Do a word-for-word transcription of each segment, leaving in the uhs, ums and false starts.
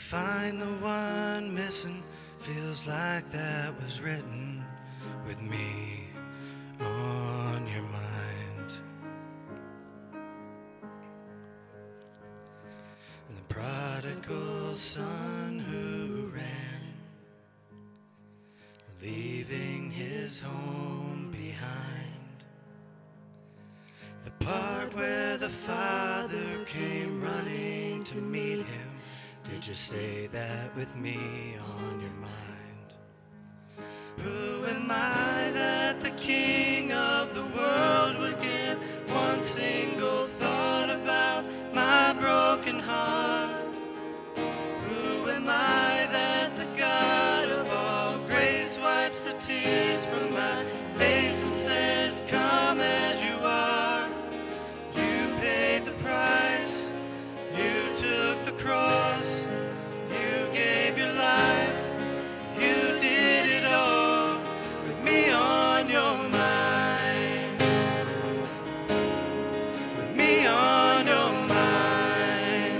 find the one missing, feels like that was written with me on your mind. And the prodigal son who ran, leaving his home behind. The part where the father came running to meet him. Did you say that with me on your mind? Who am I that the king of the world would give one single thought about my broken heart? Who am I that the God of all grace wipes the tears from my face and says, come as you are? You paid the price, you took the cross, you gave your life, you did it all with me on your mind, with me on your mind.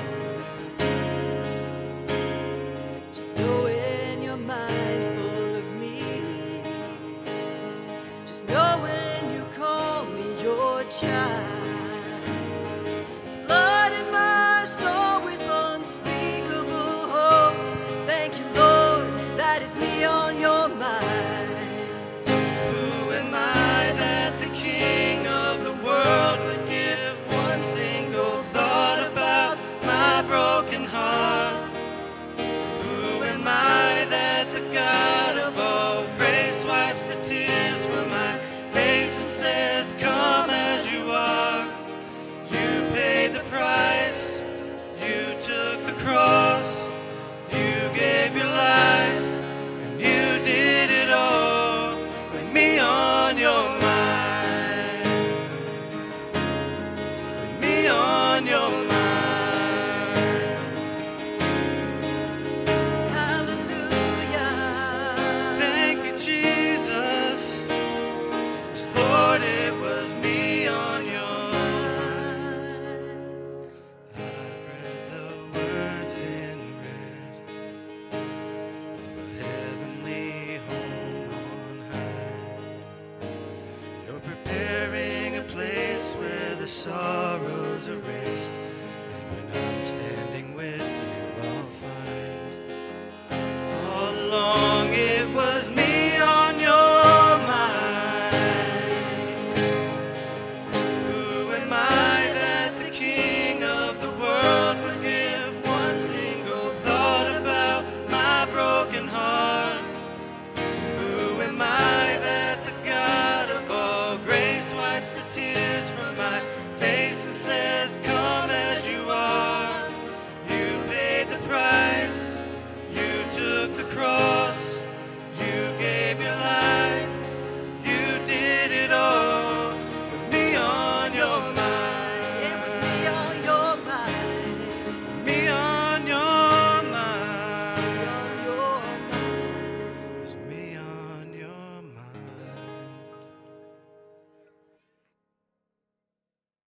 Just knowing your mind full of me, just knowing you call me your child. It's blood in my soul with unspeakable hope. Thank you, Lord, that is me on your mind. Who am I that the king of the world would give one single thought about my broken heart? Who am I that the God of all grace wipes the tears from my face and says, come as you are? You paid the price, you took the cross, you gave your life, and you did it all with me on your mind, with me on your mind. Hallelujah. Thank you, Jesus. 'Cause Lord, it was me on your mind. I've read the words in red of a heavenly home on high. You're preparing a place where the sorrows are erased. And when